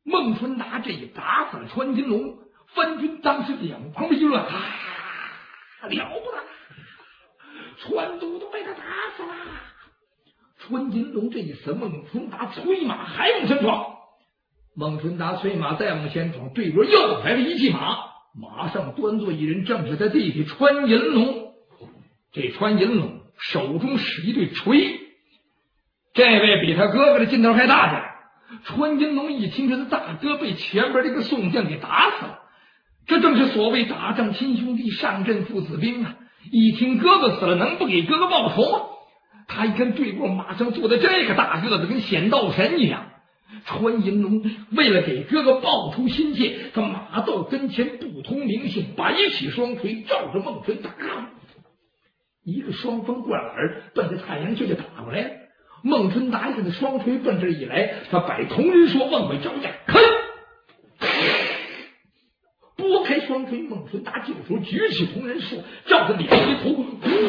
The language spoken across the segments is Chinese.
孟春达这一打死了穿金龙，番军当时两旁边一乱，了不得，川都被他打死了。穿金龙这一死，孟春达催马还往前闯。孟春达催马再往前闯，对面又来了一骑马，马上端坐一人，正是他弟弟穿银龙。这穿银龙手中使一对锤，这位比他哥哥的劲头还大点。穿银龙一听这大哥被前边这个宋将给打死了，这正是所谓打仗亲兄弟，上阵父子兵啊！一听哥哥死了，能不给哥哥报仇吗？他一看对过马上坐的这个大个子，跟显道神一样。穿银龙为了给哥哥报仇心切，他马到跟前不通明性，摆起双锤照着孟春达，一个双风贯耳，奔着太阳穴就打过来了。孟春达一看这双锤奔这一来，他摆同人说往外招架，开拨开双锤，孟春达这时候举起同人说，照着两肩头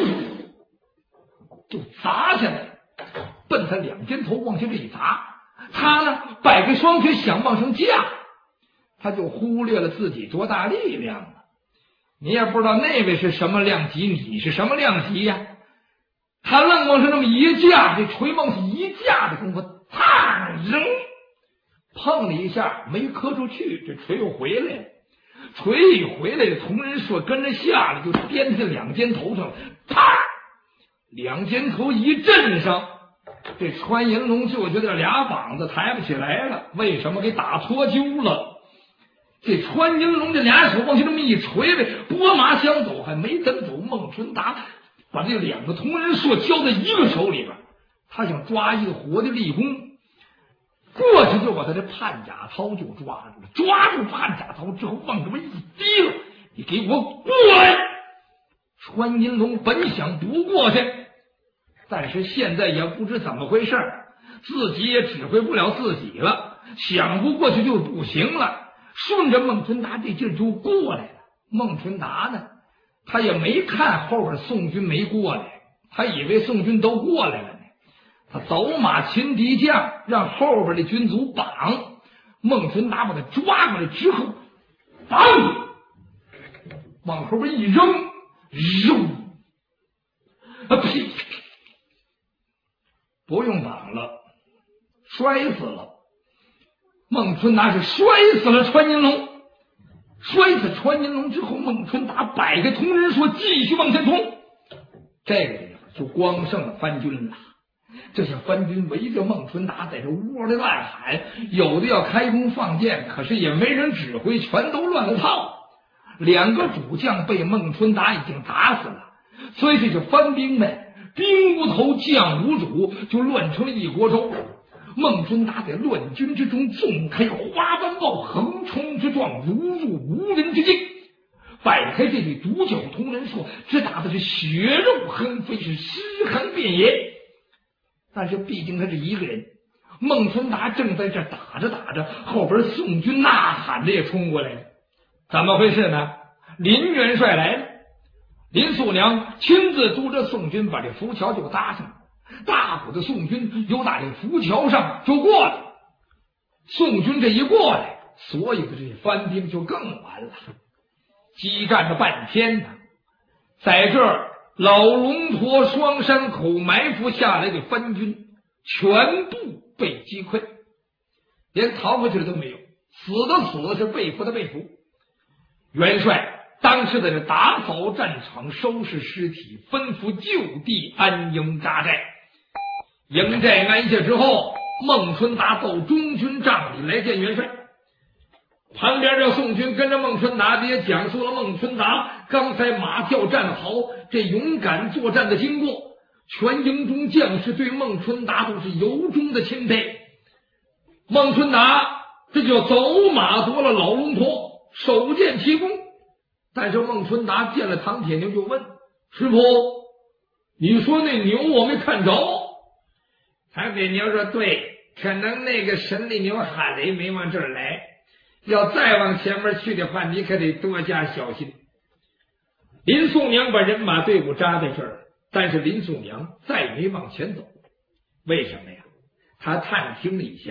就砸下来，奔他两肩头往下这一砸。他呢摆开双腿想往上架，他就忽略了自己多大力量了。你也不知道那位是什么量级，你是什么量级呀？他愣往上这么一架，这锤往上一架的功夫，啪扔，碰了一下没磕出去，这锤又回来了。锤一回来，同人说跟着下来就颠在两肩头上，啪，两肩头一震上。这穿银龙就觉得俩膀子抬不起来了，为什么给打脱臼了？这穿银龙这俩手往下这么一锤呗，拨马相走，还没等走，孟春达把这两个同人槊交在一个手里边，他想抓一个活的立功，过去就把他这盼甲操就抓住了，抓住盼甲操之后往这么一提了，你给我过来！穿银龙本想不过去，但是现在也不知怎么回事，自己也指挥不了自己了，想不过去就不行了，顺着孟春达这劲儿就过来了。孟春达呢，他也没看后边宋军没过来，他以为宋军都过来了呢，他走马擒敌将，让后边的军卒绑。孟春达把他抓过来之后，绑，往后边一扔，扔，呸！不用绑了，摔死了。孟春达是摔死了穿银龙，摔死穿银龙之后，孟春达摆开同人说继续往前冲。这个地方就光剩了番军了，这些番军围着孟春达在这窝里乱喊，有的要开弓放箭，可是也没人指挥，全都乱了套。两个主将被孟春达已经打死了，所以这些番兵们兵无头将无主，就乱成了一锅粥。孟春达在乱军之中纵开花斑豹，横冲直撞，如入无人之境。摆开这对独角同人说，只打的是血肉横飞，是尸横遍野。但是毕竟他是一个人，孟春达正在这打着打着，后边宋军呐喊着也冲过来了。怎么回事呢？林元帅来了，林素娘亲自督着宋军把这浮桥就搭上了，大伙的宋军由打这浮桥上就过来。宋军这一过来，所有的这些番兵就更完了，激战了半天呢。在这儿老龙驼双山口埋伏下来的番军全部被击溃，连逃回去的都没有，死的死，是被俘的被俘。元帅当时在这打扫战场，收拾尸体，吩咐就地安营扎寨。营寨安下之后，孟春达到中军帐里来见元帅。旁边这宋军跟着孟春达也讲述了孟春达刚才马跳战壕这勇敢作战的经过，全营中将士对孟春达都是由衷的钦佩。孟春达这就走马夺了老龙驼，首见奇功。但是孟春达见了唐铁牛就问师傅，你说那牛我没看着。唐铁牛说对，可能那个神力牛哈雷没往这儿来，要再往前面去的话，你可得多加小心。林素娘把人马队伍扎在这儿，但是林素娘再没往前走。为什么呀？他探听了一下，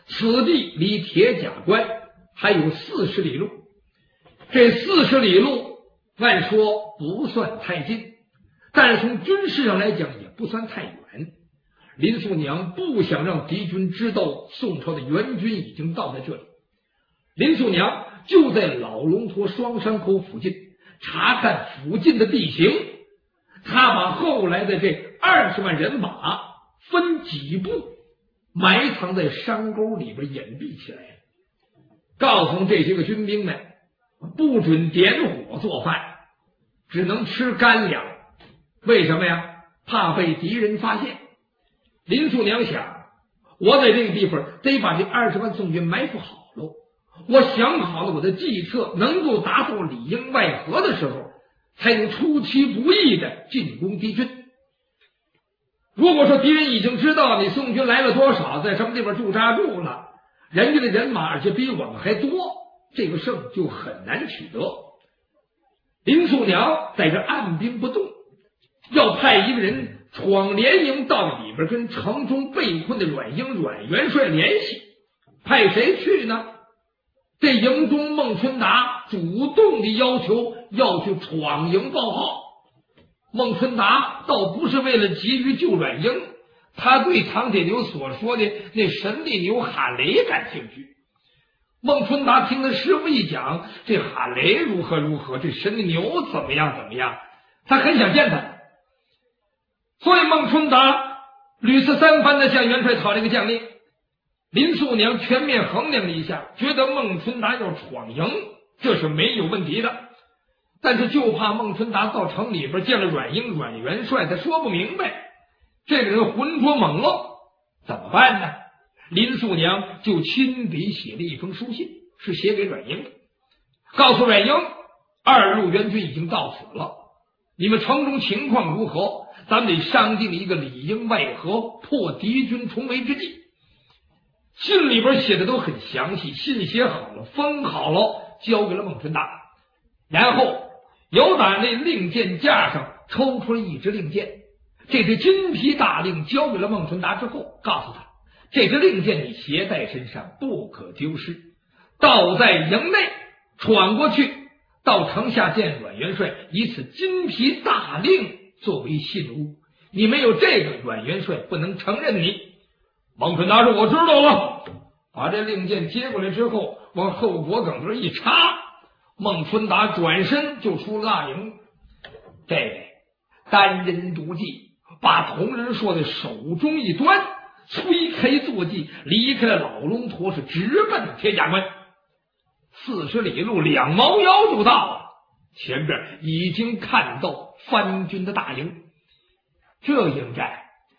此地离铁甲关还有40里路。这40里路按说不算太近，但是从军事上来讲也不算太远。林素娘不想让敌军知道宋朝的援军已经到在这里，林素娘就在老龙坡双山口附近查看附近的地形，他把后来的这20万人马分几步埋藏在山沟里边隐蔽起来，告诉这些个军兵们不准点火做饭，只能吃干粮。为什么呀？怕被敌人发现。林素娘想，我在这个地方得把这20万宋军埋伏好了，我想好了我的计策能够达到里应外合的时候，才能出其不意的进攻敌军。如果说敌人已经知道你宋军来了多少，在什么地方驻扎住了，人家的人马而且比我们还多，这个胜就很难取得。林素娘在这按兵不动，要派一个人闯连营到里边跟城中被困的阮元帅联系。派谁去呢？这营中孟春达主动的要求要去闯营报号。孟春达倒不是为了急于救阮英，他对唐铁牛所说的那神力牛哈雷感兴趣。孟春达听他师傅一讲，这哈雷如何如何，这神力牛怎么样怎么样，他很想见他。所以孟春达屡次三番的向元帅讨这个将令。林素娘全面衡量了一下，觉得孟春达要闯营这是没有问题的，但是就怕孟春达到城里边见了阮元帅，他说不明白，这个人浑浊猛愣，怎么办呢？林素娘就亲笔写了一封书信，是写给阮英的，告诉阮英2路援军已经到此了，你们城中情况如何，咱们得商定一个里应外合破敌军重围之计。信里边写的都很详细，信写好了封好了交给了孟春达，然后由打那令箭架上抽出了一支令箭，这支金皮大令交给了孟春达之后，告诉他这支令箭你携带身上不可丢失，到在营内闯过去，到城下见阮元帅，以此金皮大令作为信物，你没有这个，阮元帅不能承认你。孟春达说我知道了，把这令箭接过来之后往后脖梗子一插，孟春达转身就出了大营。这位单人独骑，把同人说的手中一端，推开坐骑，离开了老龙驼，是直奔铁甲关。40里路2毛腰就到了，前边已经看到番军的大营。这营寨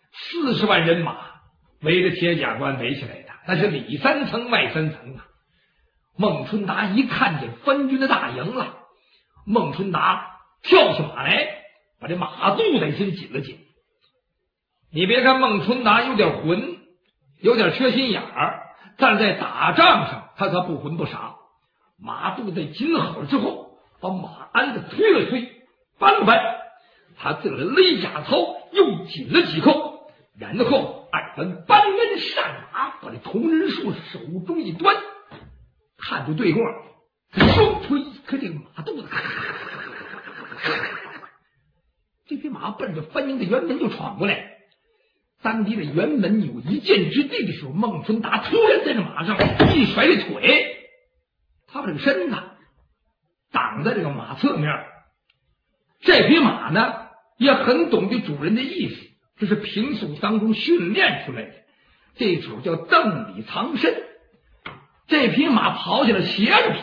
40万人马围着铁甲关围起来的，那是里3层外3层啊。孟春达一看见番军的大营了，孟春达跳下马来，把这马肚子先紧了紧。你别看孟春达有点混，有点缺心眼儿，但在打仗上他可不混不傻。马肚子紧好了之后，把马鞍子推了推，搬了搬，他自个儿勒甲操又紧了几扣，然后2人搬鞍上马，把这同人术手中一端，看着对过双推开这个马肚子，这匹马奔着番营的辕门就闯过来。当离了辕门有一箭之地的时候，孟春达突然在这马上一甩这腿，他把这个身子挡在这个马侧面。这匹马呢也很懂得主人的意思，这是平素当中训练出来的，这手叫邓里藏身。这匹马跑起来斜着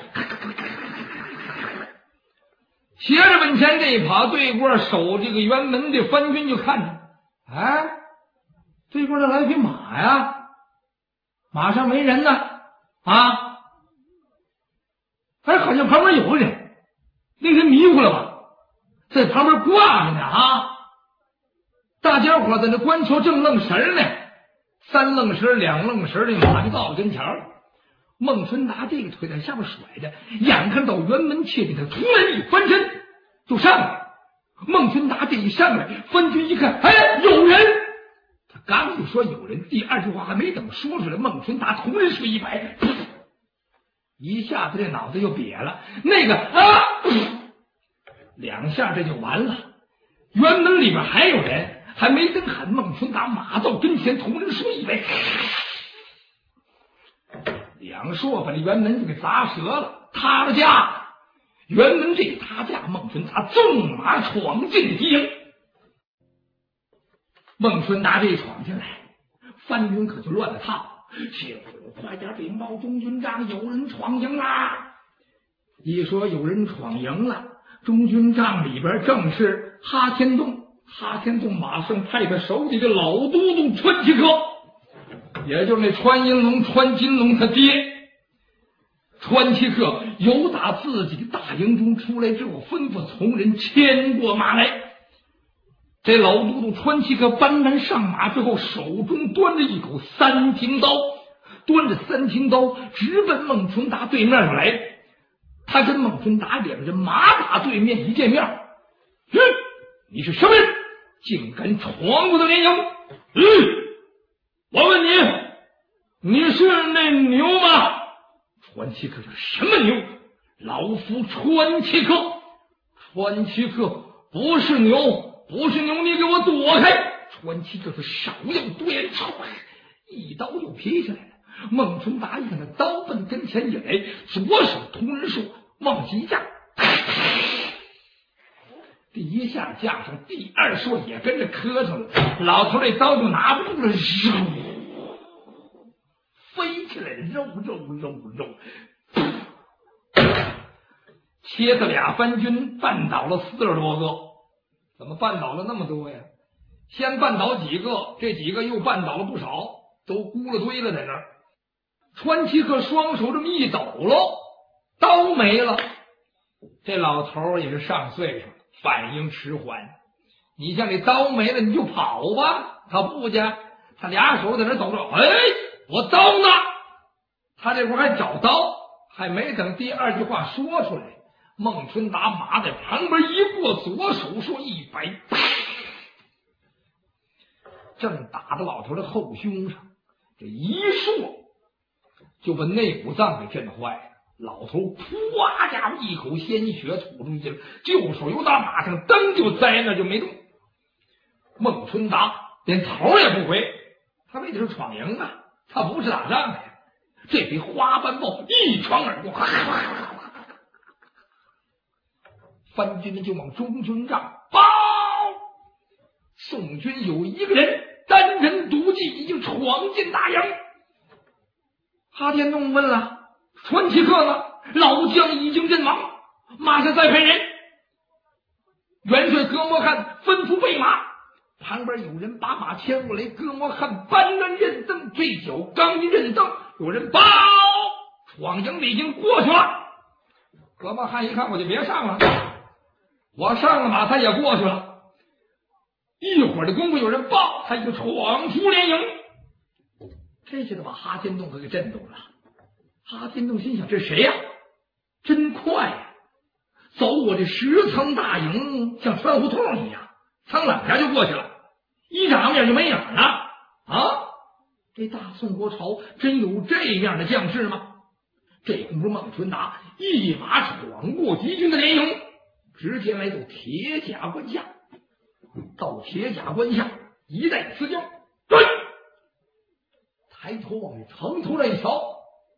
斜着往前这一跑，对过守这个辕门的番军就看着，哎，对过这来匹马呀，马上没人呢啊，哎，好像旁边有个人，那人迷糊了吧，在旁边挂着呢啊！大家伙在那观瞧正愣神呢，3愣神2愣神，这马就到了跟前了。孟春达这个腿在下面甩着，眼看到辕门切里，他突然一翻身就上来。孟春达这一上来，番军一看，哎，有人，他刚一说有人，第二句话还没等说出来，孟春达同人说一摆，一下子这脑子就瘪了，那个两下这就完了。辕门里边还有人，还没等喊，孟春达马到跟前，同人说一摆，两说把这辕门就给砸折了，塌了架。辕门这塌架，孟春达纵马闯进敌营。孟春达这闯进来，番军可就乱了套，快点禀报中军帐，有人闯营啦！一说有人闯营了，中军帐里边正是哈天栋。哈天栋马上派他手底的老都督川七科，也就是那川银龙、川金龙他爹。川七科由打自己的大营中出来之后，吩咐从人牵过马来。这老都督川七科搬鞍上马之后，手中端着一口三挺刀，端着三挺刀直奔孟春达对面上来。他跟孟春达两人马打对面，一见面，你是什么人？竟敢闯我的连营？我问你是那牛吗？川七科说：什么牛？老夫川七科。川七科不是牛，不是牛，你给我躲开！川七科说：少要多言，一刀就劈下来了。孟春达一看他刀奔跟前引来，左手同人术往起一架，第一下架上，第二说也跟着磕上了，老头这刀就拿不住了，飞起来，肉，切他俩番军，绊倒了40多个。怎么绊倒了那么多呀？先绊倒几个，这几个又绊倒了不少，都咕了堆了在那儿。川七克双手这么一抖喽，刀没了。这老头也是上岁数，反应迟缓。你像这刀没了，你就跑吧，他不去，他俩手在那抖着，我刀呢？他这会儿还找刀，还没等第二句话说出来，孟春达马在旁边一过，左手说一摆，正打到老头的后胸上，这一说就把内五脏给震坏了。老头噗家伙一口鲜血吐出去了，就手由打马上蹬就栽那就没动。孟春达连头也不回，他为的是闯营啊，他不是打仗的呀。这比花斑豹一闯而过，番军就往中军帐报。宋军有一个人单人独骑已经闯进大营。哈天栋问了：川七克呢？老将已经阵亡，马上再派人。元帅葛摩汉吩咐备马，旁边有人把马牵过来，葛摩汉搬鞍认灯，这脚刚一认灯，有人报闯营里已经过去了。葛摩汉一看，我就别上了，我上了马他也过去了。一会儿的功夫，有人报他已经闯出连营，这下子把哈天栋给震动了。哈天栋心想：这谁呀？真快呀！走我这10层大营，像穿胡同一样，蹭两下就过去了，一眨眼就没影了啊！这大宋国朝真有这样的将士吗？这功夫，孟春达一马闯过敌军的连营，直接来到铁甲关下。到铁甲关下，一带刺将，对，抬头往这城头上一瞧，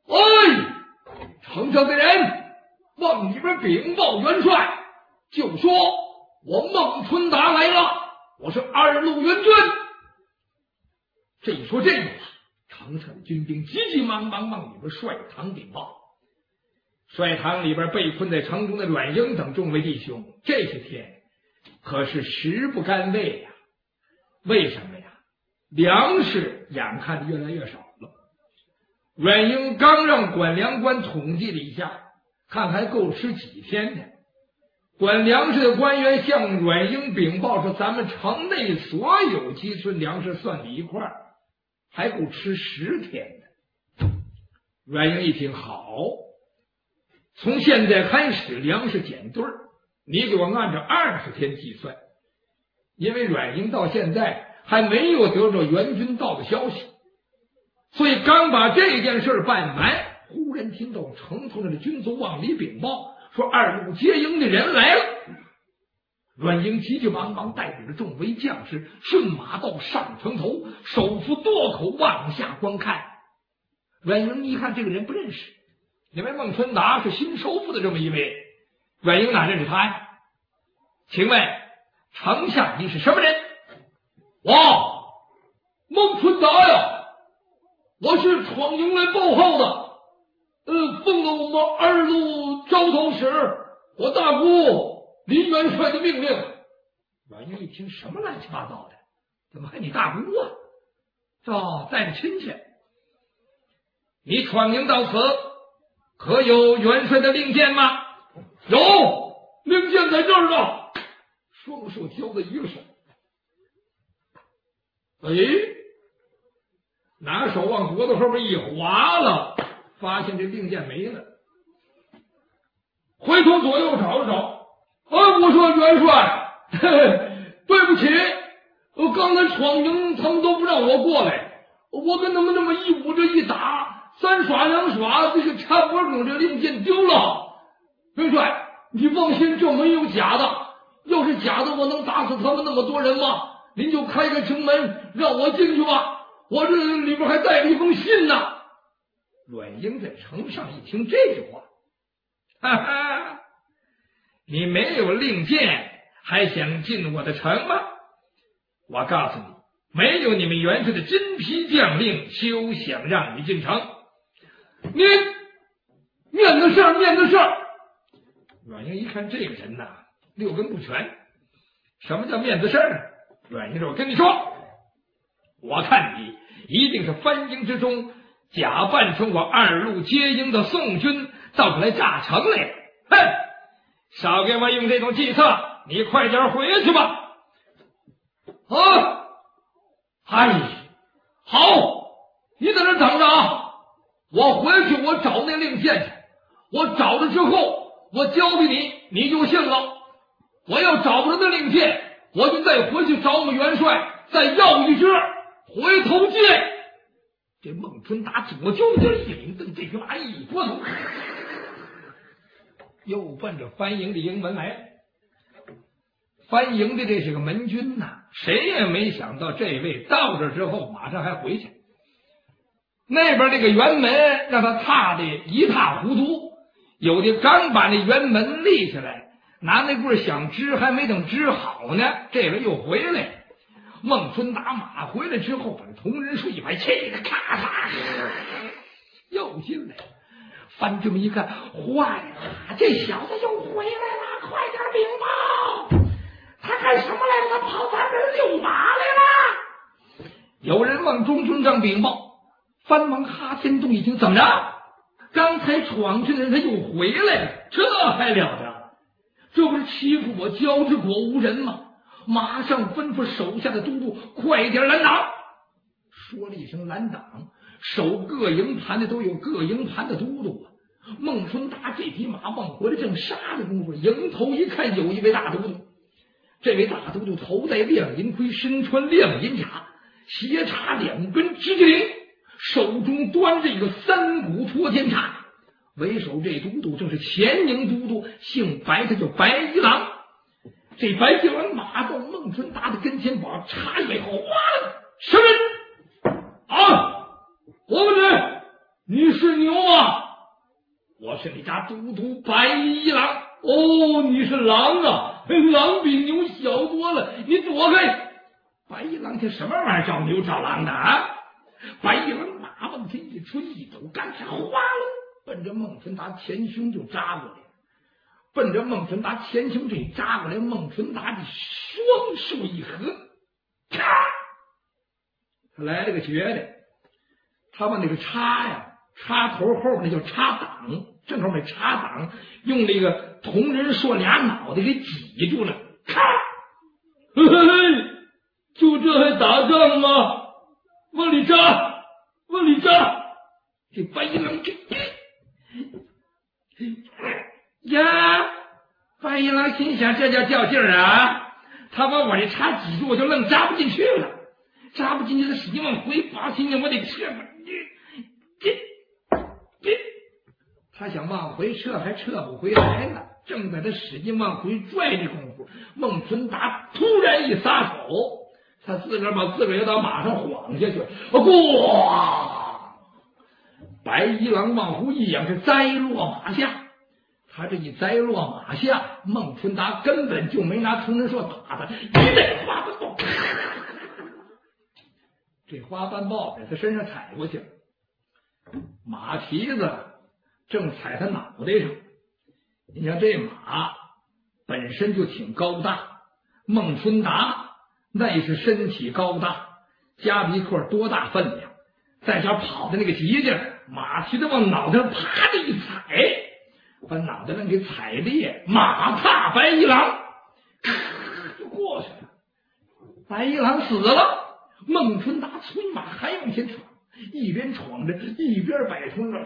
城上的人往里边禀报元帅，就说我孟春达来了，我是2路援军。这一说这个，城上的军兵急急忙忙往里边帅堂禀报。帅堂里边被困在城中的阮英等众位弟兄，这些天可是食不甘味呀。为什么呀？粮食眼看着越来越少了。阮英刚让管粮官统计了一下，看还够吃几天的。管粮食的官员向阮英禀报说，咱们城内所有积存粮食算在一块儿，还够吃10天的。阮英一听，好，从现在开始粮食减堆儿，你给我按照20天计算。因为阮英到现在还没有得着援军到的消息，所以刚把这件事办完，忽然听到城头的军卒往里禀报，说二路接应的人来了。阮英急急忙忙带领着众位将士顺马道上城头，手扶垛口往下观看。阮英一看这个人不认识，因为孟春达是新收复的这么一位，阮英哪认识他呀？请问丞相你是什么人？哇，孟春达呀，我是闯营来报号的。奉了我们二路招头使我大姑林元帅的命令。阮英一听什么乱七八糟的，怎么还你大姑啊？带着亲戚。你闯营到此，可有元帅的令箭吗？有，令箭在这儿呢。双手交在一个手。拿手往脖子后面一划了，发现这令箭没了。回头左右找了找，我说元帅，对不起，我刚才闯营他们都不让我过来，我跟他们那么一捂着一打，三耍两耍，这个插脖梗这令箭丢了。元帅你放心，这没有假的，要是假的我能打死他们那么多人吗？您就开个城门让我进去吧，我这里边还带了一封信呢。阮英在城上一听这句话，哈哈，你没有令箭还想进我的城吗？我告诉你，没有你们元帅的金批将令，休想让你进城。你面子事儿，面子事儿。阮英一看这个人呐，六根不全。什么叫面子事儿？阮英说，我跟你说，我看你一定是番营之中假扮成我二路接应的宋军，到这来炸城来了。哼，少给我用这种计策，你快点回去吧。好，你在这等着啊，我回去我找那令箭去，我找了之后我交给你，你就信了。我要找不着那令箭，我就再回去找我们元帅，再要一支，回头见。这孟春达左就这一领灯，这匹马一拨头，又奔着番营的营门来了。番营的这是个门军呐，谁也没想到这位到这之后马上还回去。那边这个辕门让他踏的一塌糊涂，有的刚把那辕门立起来，拿那棍想支，还没等支好呢，这边又回来。孟春打马回来之后，把同仁术一摆，气得咔嚓又进来了。翻这么一看，坏了，这小子又回来了，快点禀报！他干什么来了？他跑咱这儿遛马来了！有人往中军帐禀报，番王哈天洞一听，怎么着？刚才闯进的人他又回来了，这还了得？这不是欺负我交之国无人吗？马上吩咐手下的都督快点拦挡。说了一声拦挡，守各营盘的都有各营盘的都督啊。孟春达这匹马往回来正杀的功夫，迎头一看，有一位大都督。这位大都督头戴亮银盔，身穿亮银甲，斜插两根直接绫，手中端着一个三股托天叉。为首这都督正是前营都督，姓白，他叫白一郎。这白一郎马到孟春达的跟前，把叉一摆，哗了，什么人啊？我问你是牛啊？我是你家都督白一郎。你是狼啊，狼比牛小多了，你躲开！白一郎这什么玩意儿找牛找狼的啊？白一郎马往前一吹一抖，干啥哗了，奔着孟春达前胸就扎过来。奔着孟春达前胸这扎过来，孟春达这双手一合，咔！他来了个绝的，他把那个叉呀，插头后面那叫插档，正好那插档用那个铜人说俩脑袋给挤住了，咔！嘿嘿嘿，就这还打仗吗？往里扎，往里扎！这白一郎这呀，白一郎心想，这叫较劲儿啊！他把我这叉挤住，我就愣扎不进去了。 扎不进去，他使劲往回拔，心想我得撤吧，他想往回撤，还撤不回来了。正在他使劲往回拽的功夫，孟春达突然一撒手，他自个儿把自个儿要到马上晃下去了，哇！白一郎往后一仰，是栽落马下。他这一栽落马下，孟春达根本就没拿同仁说打他，一带花瓣豹，这花瓣豹在他身上踩过去了，马蹄子正踩他脑袋上。你像这马本身就挺高大，孟春达那是身体高大，加比克多大分量，再加跑的那个急劲，马蹄子往脑袋上啪的一踩，把脑袋上给踩裂，马踏白一郎就过去了。白一郎死了，孟春达催马还往前闯，一边闯着一边摆出了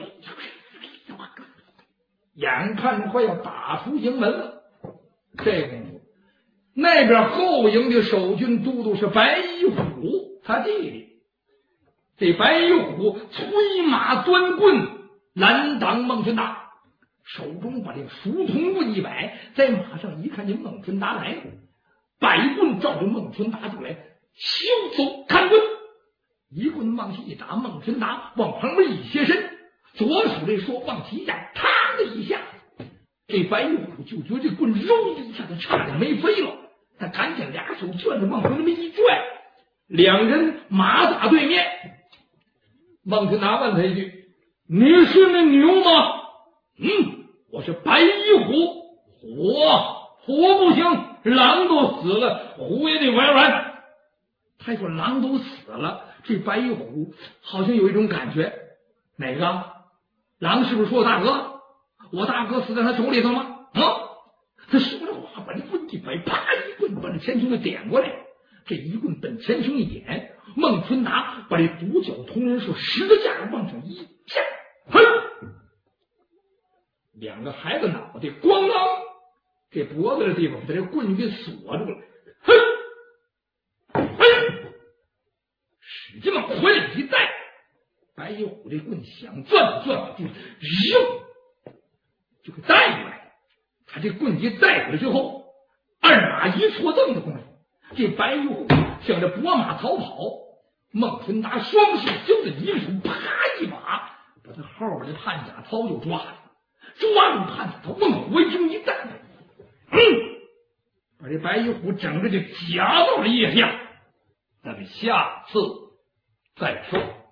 眼看快要打出营门了。这功夫，那边后营的守军都督是白一虎，他弟弟。这白一虎催马端棍拦挡孟春达，手中把这熟铜棍一摆，在马上一看见孟春达来了，摆棍照着孟春达就来，休走看棍，一棍往起一打，孟春达往旁边一斜身，左手这说往起一压，嘡的一下，这白玉虎就觉得这棍揉的一下子差点没飞了，他赶紧俩手攥着往旁边一拽，两人马打对面。孟春达问他一句：“你是那牛吗？”“我是白一虎。”“虎不行，狼都死了，虎也得玩玩。”他说狼都死了，这白一虎好像有一种感觉，哪个狼是不是说我大哥？我大哥死在他手里头吗？他说着话把这棍一摆，啪一棍把这前胸就点过来，这一棍奔前胸一点，孟春达把这独角铜人说十个架往上一架，两个孩子脑袋咣啷，这脖子的地方把这棍给锁住了，使劲往怀里一带，白一虎这棍想攥就就给带过来。他这棍一带过来之后，二马一错蹬的功夫，这白一虎向着拨马逃跑，孟春达双手揪着一手，啪一把把他后边的判甲操就抓了，抓住判甲操往回中一带，把这白一虎整个就夹到了腋下。咱们下次再说。